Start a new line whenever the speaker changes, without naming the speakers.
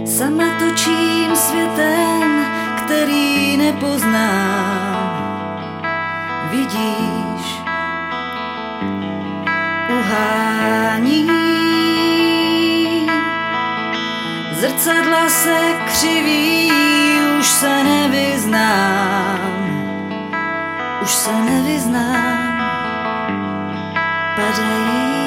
Sama točím světem, který nepoznám. Vidíš, uhání. Zrcadla se křiví, už se nevyznám. Už se nevyznám. Padají